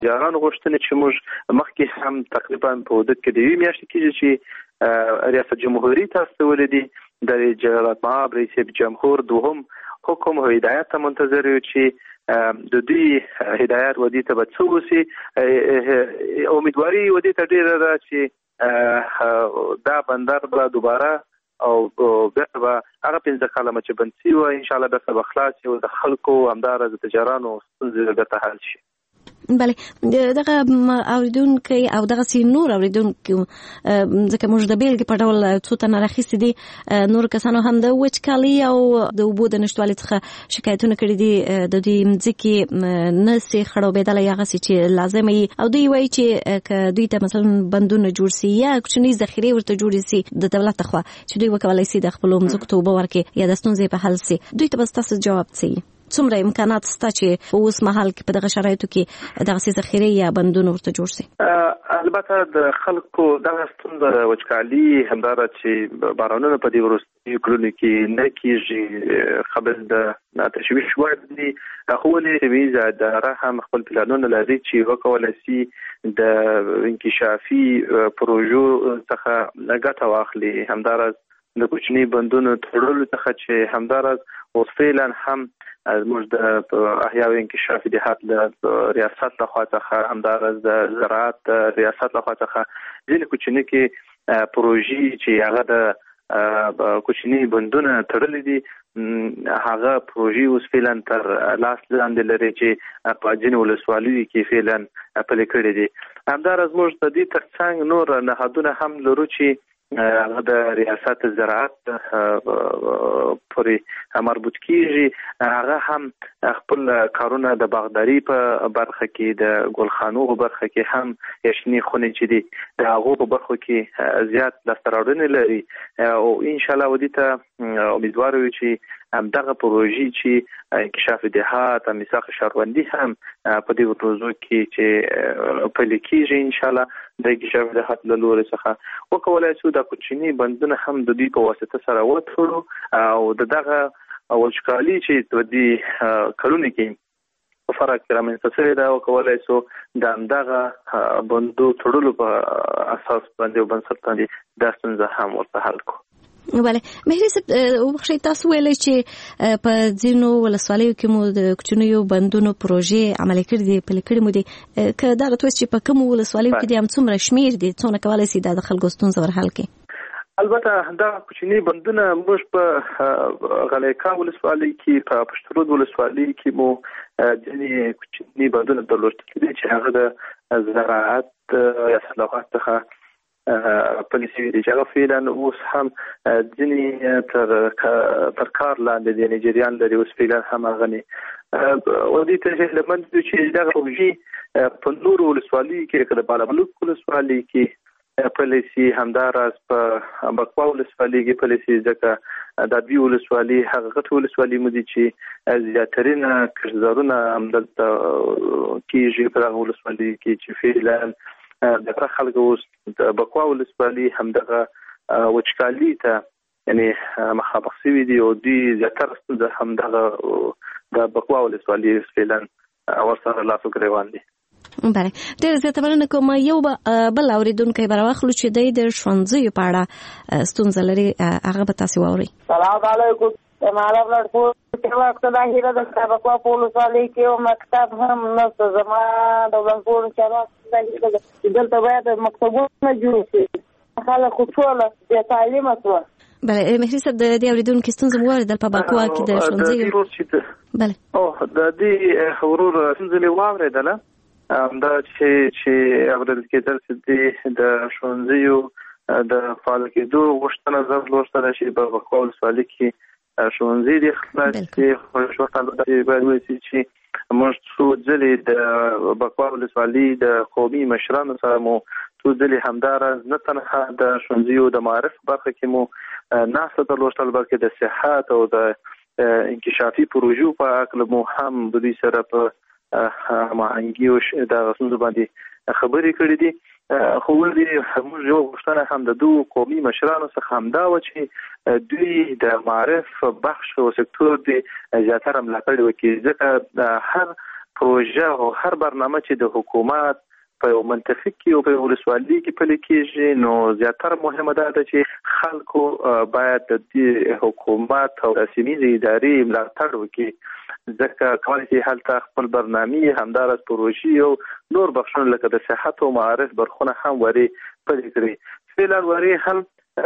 یارانو غوښتنې چې موږ مخکې هم تقریبا په حدود کې د یوې میاشتې کېږي چې ریاست جمهوریت ته استولې دي د جلال مآب رئیس جمهور دوهم حکم او هدایت ته منتظر یو چې د دوی هدایت ودی ته به څه وشي. امیدواري ودی ته ډېره ده چې دا بندر به دوباره او بیا به هغه 15 کاله چې بند شي و ان شاء الله به سبا خلاص او د خلکو همدارز تجارانو ستونزې به حل شي. بله دغه اوریدونکو او دغه نور اوریدونکو ځکه موږ د بیلګې په ډول څو تنه راخیستي دي نور کسانو هم د وچکالي او د اوبو د نشتوالي څخه شکایتونه کړي دي د دوی مځکې نسي خړوبېدلی هغسې چې لازمه وي او دوی وایي چې که دوی ته مثلا بندونه جوړ سي یا کوچنۍ ذخیرې ورته جوړې سي د دولت لخوا چې دوی وکولی سي د خپلو مځکو ته اوبه ورکړي یا د ستونزې په حل سي دوی ته به ستاسو جواب څه وي؟ څومره امکانات شته چې اوس مهال کې په دغه شرایطو کې دغسې ذخیرې یا بندونه ورته جوړ شي؟ البته د خلکو دغه ستونزه د وچکالي همداره چې بارانونه په دې وروستیو کلونو کې نه کېږي قبل د تشویش وړ دي. خو ولې طبیعي اداره هم خپل پلانونه لري چې وکولی سي د انکشافي پروژو څخه ګټه واخلي، همداراز د کوچني بندونو تړلو څخه چې همداراز اوس فعلا هم موږ د احیا او انکشاف جهات له ریاست لخوا څخه همداراز د زراعت ریاست لخوا څخه ځینې کوچني کې پروژې چې هغه د کوچني بندونه تړلې دي هغه پروژې اوس فعلا تر لاس لاندې لري چې په ځینو ولسوالیو کې فعلا پلي کړي دي. همداراز موږ د دې ترڅنګ نور نهادونه هم لرو چې هغه د ریاست زراعت پورې مربوط کیږي. هغه هم خپل کارونه د باغداري په برخه کې د ګلخانو په برخه کې هم یشنی خونې چې دي د هغو په برخه کې زیات لاسته راوړنې لري او ان شاء الله ودی ته امیدوار یو چې همدغه پروژې چې انکشاف دهات او میثاق شهروندي هم په دې ورځو کې چې پلي کیږي ان شاء الله د انکشاف دهات له لوري څخه وکولای شو د کوچني بندونه هم د دوی په واسطه سره وټړو او دغه وچکالي چې د دې کلونو کې فرق رامنځته شوی دا وکولای شو د همدغه بندو تړلو په اساس باندې او بنسټ باندې د ستونزه هم ورته حل کړو. بله مهري صاحب وبخښئ تاسو ویلی چې په ځینو ولسوالیو کې مو د کوچنیو بندونو پروژې عملي کړي دي پلي کړي مو دي که دغه توس چې په کومو ولسوالیو کې دي هم څومره شمیر دي څونه کولی سي د خلکو ستونزه ور حل کړي؟ البته دا کوچني بندونه موږ په غلیکا ولسوالۍ کې په پشترود ولسوالۍ کې مو ځینې کوچني بندونه درلودل چې هغه د زراعت یا صلاحات څخه پالیسي دي چې هغه فعلا اوس هم ځینې تر کار لاندې دي نجریان لري اوس فعلا هم هغه نه ودې ته لمن چې دا پروژې په نورو ولسوالیو کې کله بالابلوک ولسوالۍ کې پالیسي همداراز په بکوا ولسوالۍ کې پالیسي ځکه د دوی ولسوالۍ هغه غټ ولسوالۍ مودي چې زیاترینه کړزارونه همدلته کېږي په هغه ولسوالۍ کې چې فعلا د خلکو اوس د بکوا ولسوالۍ همدغه وچکالي ته یعنی مخامخ شوي دي او دوی زیاتره ستونزه همدغه د بکوا ولسوالۍ فعلا ورسره لاس ګریوان دي. بله ډېر زیاته مننه کوم. یو بل اورېدونکی به راواخلو چې دی د ښوونځیو په اړه ستونزه لري هغه به تاسې واورئ. سلام علیکم. مالا لړکو چې وخت د هیله د بکوا په ولسوالۍ کې یو مکتب هم نشته. زما د ولنګور چارواکو دلته باید مکتبونه جوړ شي. خلک خو ټوله بې تعلیمه شوه. بله مهري صاحب د دې اورېدونکي ستونزه مو واورېدل په بکوا کې د ښوونځیو بله د دې ورور ستونزه مې واورېدله دا چې اورېدل کېدل چې د ښوونځیو د فعال کېدو غوښتنه ضرورت شي په بکوا ولسوالۍ کې ښوونځي د خلاص کې خوشحاله باید وایي چې موږ څو ځلې د بکوا ولسوالۍ د قومي مشرانو سره مو څو ځلې همداراز نه تنها د ښوونځیو د معارف برخه کې مو ناسته درلوشتل بلکې د صحت او د انکشافي پروژو په اړه مو هم د دوی سره په هماهنګي او د ستونزو باندې خبرې کړې دي. خو ولې موږ یو غوښتنه هم د دوه قومي مشرانو څخه همدا و چې دوی د معارف بخش او سکتور دی زیاتره ملاتړ وکړي ځکه هر پروژه او هر برنامه چې د حکومت په منطقه کې او په ولسوالۍ کې پلي کېږي نو زیاتره مهمه ده چې خلکو باید د حکومت او سیمې ادارې ملاتړ وکړي ځکه کولای شي هلته خپل برنامه همدارس پروژې او نور بخښونه لکه د صحت او معارف برخونه هم وري پلي کړي فعلا وري هم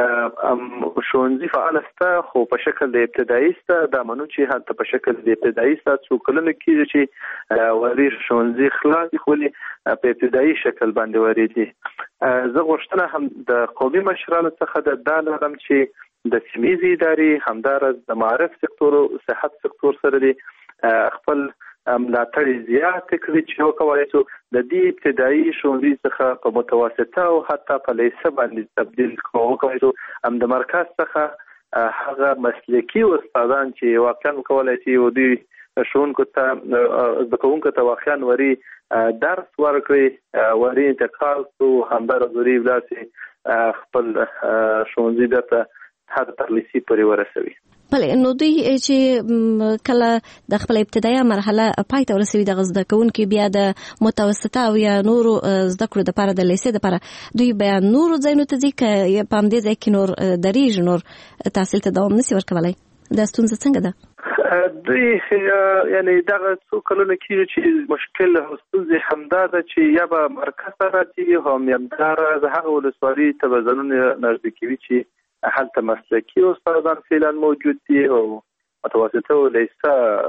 ښوونځي فعال سته خو په شکل د ابتدایي سته دا منو چې هلته په شکل د ابتدایي سته څو کلونه کېږي چې وري ښوونځي خلاص دي خو په ابتدایي شکل باندې وري دي زه غوښتنه هم د قومي مشرانو څخه دا لرم چې د سیمې ادارې همدارس د معارف سکتور او صحت سکتور سره دي خپل ملاتړ زیات کړي چې وکولای شو د دې ابتدایي ښوونځي څخه په متوسطه او حتی په لیسه باندې تبدیل وکولای شو هم د مرکز څخه هغه مسلکي استادان چې واقعا وکولای شي او دې ښوونکو ته د کوونکو ته واقعا وري درس ورکړي وري انتقال او همدارس وري ولاسي خپل ښوونځي دته حد ترلیسي پورې ورسوي. بله نو دوی چې کله د خپل ابتدایي مرحله پای ته ورسوي د زده کوونکي بیا د متوسطه او یا نورو زده کړو لپاره د لیسې لپاره دوی بیا نورو ځایونو ته ځي که په همدې ځای کې نور درېږي نور تحصیل ته دوام نشي ورکولی دا ستونزه څنګه ده؟ دوی یعنی دغه څو کلونه کېږي چې مشکل او ستونزې همدا ده چې یا به مرکز ته راځي هم همدارس هغه ولسوالۍ ته به ځانونه نږدې کوي چې هلته مسلکي استادان فعلا موجود دي او متوسطه او لیسه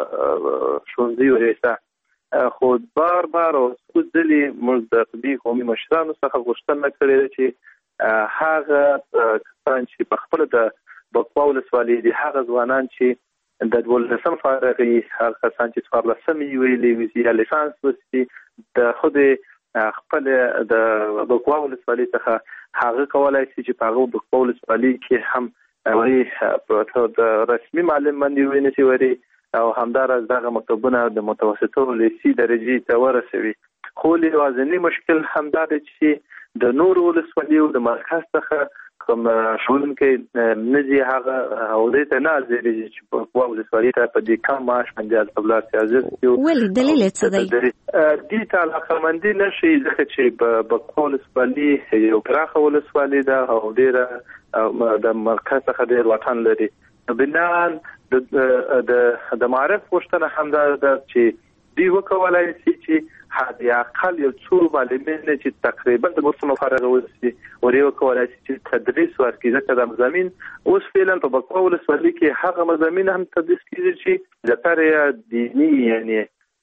ښوونځي او لیسه خو بار او څو ځلې موږ د دې قومي مشرانو څخه غوښتنه کړې ده چې هغه کسان چې په خپل د بکوا ولسوالۍ دي هغه ځوانان چې د 12 فارغي هغه کسان چې 14 ویلي وي یا لیسانس وسي د خود خپل د بکوا ولسوالۍ څخه هغه کولای شي چې په هغه بکوا ولسوالۍ کې هم وري د رسمي معلم باندې ونیسي وري او همدارس دغه مکتبونه د متوسطه او لیسې درجې ته ورسوي خو لوازمي مشکل همدا دی چې د نور ولسوالیو د مرکز څخه کوم ښوونکي نزي هغه او دې ته نه ځي چې په بکوا ولسوالۍ ته په دې کم معاش باندې تبلار سیاست ولې دلیل څه دی؟ دې ته علاقمندي نشي ځکه چې په بکوا ولسوالۍ یو پراخه ولسوالۍ ده او ډېره د مرکز څخه ډېر واټن لري بنان د معرف غوښتنه همدا ده چې دی وکولای شي چې حد اقل یو څو معلمین چې تقریبا د موسم فارغ وي او یو کولای شي چې تدریس ورکړي ځکه د مضامین اوس فعلا په بکوا ولسوالۍ کې هغه مضامین هم تدریس کیږي چې زیاتره دینی یعنی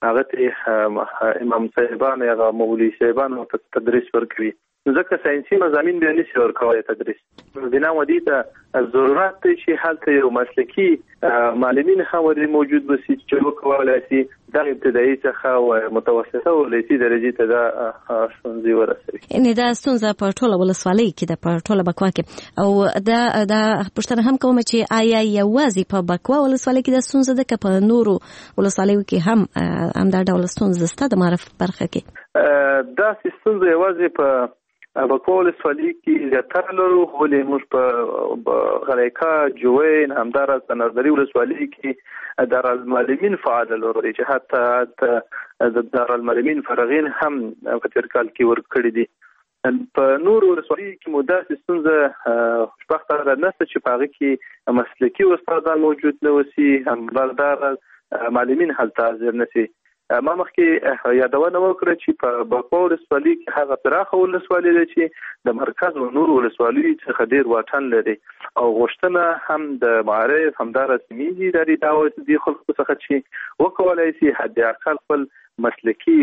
هغه امام صاحبان یا مولوی صاحبان تدریس ورکوي ځکه ساينسي مضامین به نشي ورکوي تدریس بنا ودی ته ضرورت دی چې هلته یو مسلکي معلمین هم موجود وي چې وکولای شي د ابتدایي څخه او متوسطه او لیسې درجې ته د ښوونځي ورسوي. ان دا ستونزه په ټوله ولسوالۍ کې ده په ټوله بکوا کې او دا پوښتنه هم کوم چې آیا یوازې په بکوا ولسوالۍ کې د ستونزه ده که په نورو ولسوالیو کې هم دا ډول ستونزه شته د معرف برخه کې؟ دا ستونزه یوازې په بکوا ولسوالۍ کې زیاتره لرو خو موږ په غلیکا جوین همدارس د نظري ولسوالۍ کې دارالمعلمین فعال لرو چې حتی د دارالمعلمین فرغین هم په تیر کال کې ورکړي دي په نور ولسوالۍ کې مو داسې ستونزه خوشبختانه نشته چې په هغه کې مسلکي استادان موجود نه وسي همدار معلمین هلته حاضر نشي ما مخکې یادونه وکړه چې په بکوا ولسوالۍ کې هغه پراخه ولسوالۍ ده چې د مرکز او نور ولسوالیو څخه ډېر واټن لري او غوښتنه هم د معارف همدارس سیمې ادارې دعوت دي خلکو څخه چې وکولای شي حد اقل خپل مسلکي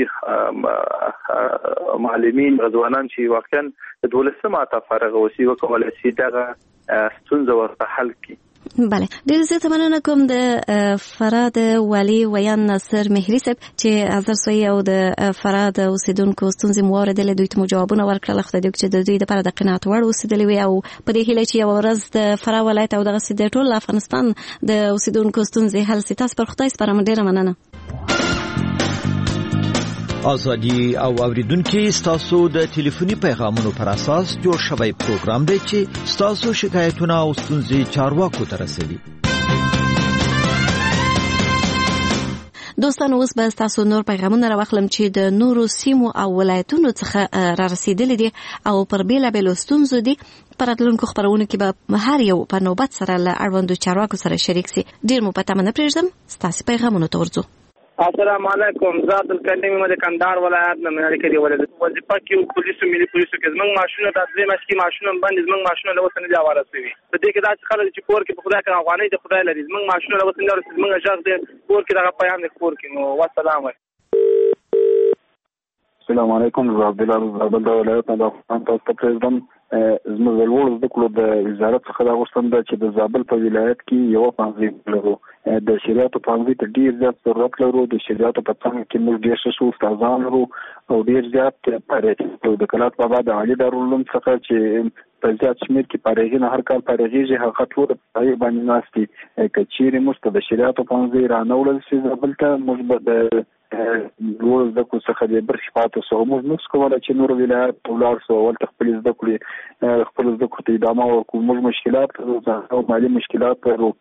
معلمین ځوانان چې واقعا د 12 ته فارغ وسی وکولای شي دغه ستونزه ورته حل کړي. بله ډیر زیاته مننه کوم د فراد والی ویان ناصر مهری صاحب چې حاضر سوی او د فراد اوسیدونکو ستونزې مو اوریدلې دوی ته مو جوابونه ورکړل خدای دې چې د دوی لپاره د قناعت وړ اوسیدلې وي او په دې هیله چې یو ورځ د فرا ولایت او دغه د ټول افغانستان د اوسیدونکو ستونزې حل شي. تاسو پر خدای سپارم ډیره مننه. ازادي او اوریدونکو تاسو د ټلیفوني پیغامونو پر اساس جوړ شوی پروګرام دی چې تاسو شکایتونه او ستونزې چارواکو ته رسوي. دوستانو اوس به تاسو نور پیغامونه راوخلم چې د نورو سیمو او ولایتونو څخه را رسیدلي دي او پر بیلابیلو ستونزو دي. په راتلونکو خپرونو کې به هر یو په نوبت سره له اړوندو چارواکو سره شریک سي. ډیر مو پته نه پرېږدم، ستاسو پیغامونه ته ورځو. السلام علیکم، زاد الکلیم د کندهار ولایت نه مې کې ولې وظیفه کې پولیسو ملي پولیسو کې زمنګ ماشونه د درې ماشي ماشونه باندې زمنګ ماشونه له وسنه دی حواله شوی. په دې کې دا چې خلک چې کور کې په خدای کې افغاني د خدای لري زمنګ ماشونه له وسنه لري زمنګ ځاګ دې کور کې دغه پیغام د کور کې نو والسلام علیکم. السلام علیکم، زه عبدالله زابل د ولایت نه افغان تاسو پرېږدم. زموږ د لوړو زده کړو د وزارت څخه دا غوښتنه ده چې د زابل په ولایت کې یو پوهنځی لرو. د شریعتو پوهنځي ته ډیر زیات ضرورت لرو. د شریعتو په څنګ کې موږ ډیر ښه استادان لرو او ډیر زیات پارېږي. د کلات بابا د عالي دارالعلوم څخه چې په زیات شمېر کې پارېږي نه هر کال پارېږي هغه ټول په باندې ناستي. که چیرې موږ ته د شریعتو پوهنځي رانهوړل شي زابل ته، موږ به د لوړ زده کړو څخه د برخې پاتې شو. موږ نشو کولی چې نور ولایت ته ولاړ شو هلته خپلې زده کړو ته ادامه ورکړو. موږ مشکلات لرو او مالي مشکلات لرو.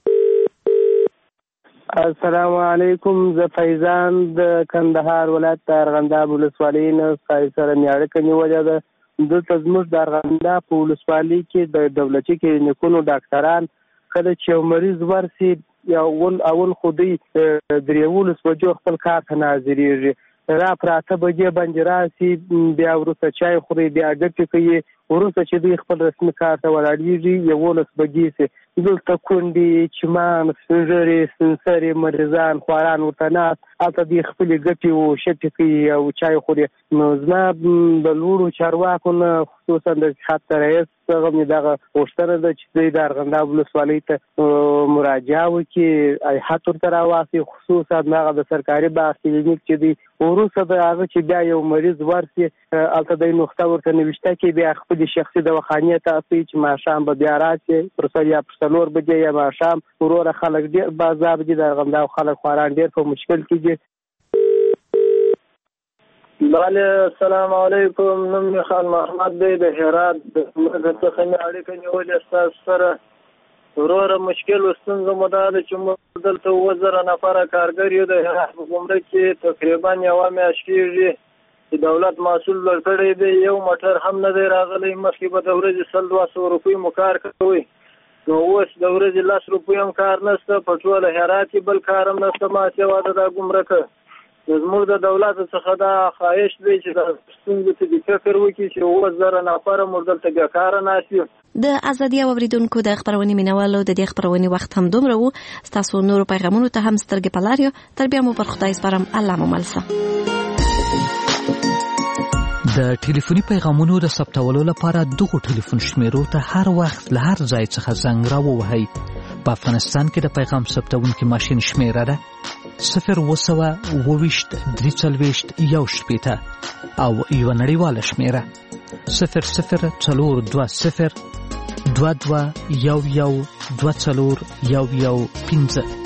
السلام علیکم، زه فیضان د کندهار ولایت د ارغنداب ولسوالۍ نه سره مې اړیکه نیولې ده. دلته زموږ د ارغنداب په ولسوالۍ کې د دولتي کلینیکونو ډاکټران کله چې یو مریض ورسي یا اول خودی 13 بجو خپل کار ته ناظریږي، را پراته بجې باندې راسي، بیا وروسته چای خوري، بیا ګټې کوي، وروسته چې دوی خپل رسمي کار ته ولاړېږي 11 بجې سي. دلته کونډې، چمان، سپینږیري، سپینسرې مریضان خواران ورته ناست، هلته دوی خپلې ګټې او شټې کوي او چای خوري. نو زما د لوړو چارواکو نه خصوصا د اتحاد رئیس څخه مې دغه غوښتنه ده چې دوی د ارغنداب ولسوالۍ ته مراجعه وکړي، هیات ورته راواخلي، خصوصا هغه د سرکاري باغ کلینیک چې دی وروسته د هغه چې بیا یو مریض ورسي هلته د نقطه ورته نوشته کې بیا خپل شخصي دواخانې ته اخلي چې ماښام به بیا راشي پر 4 بجې یا ماښام. وروره خلک ډېر بازار دي، د ارغنداب خلک خواران ډېر په مشکل کې دي. بله السلام علیکم، نوم مې خان محمد دی د هرات د مرکز څخه مې اړیکه نیولې ستاسو سره. وروره مشکل او ستونزه مو دا ده چې موږ دلته 2000 نفره کارګر یو د هرات په ګمرک کې تقریبا یوه میاشت کېږي چې دولت محصول ورکړی دی، یو موټر هم نه دی راغلی. مخکې به د ورځې 100-200 روپۍ مو کار کوئ، نو اوس د ورځې 10 روپۍ هم کار نشته، په ټوله هرات کې بل کار هم نشته. ما سوا د دا ګمرکه زموږ د دولت څخه دا خواهش دی چې د ستونزو ته د فکر وکړي چې 2000 نفره موږ دلته بیا کاره ناست یو. د ازادي اوریدونکو د خبرونې مینوالو د دې خبرونې وخت هم دومره وو. ستاسو نورو پیغامونو ته هم سترګې په لار یو. تر بیا مو پر خدای سپارم، الله مو مل شه. د ټلیفوني پیغامونو د ثبتولو لپاره دغه ټلیفون شمیرو ته هر وخت له هر ځای څخه زنګ راووهئ. په افغانستان کې د پیغام ثبتونکي ماشین شمیره ده 020 340 1 او یو نړیواله شمیره 00 420 22 11 24 11 15.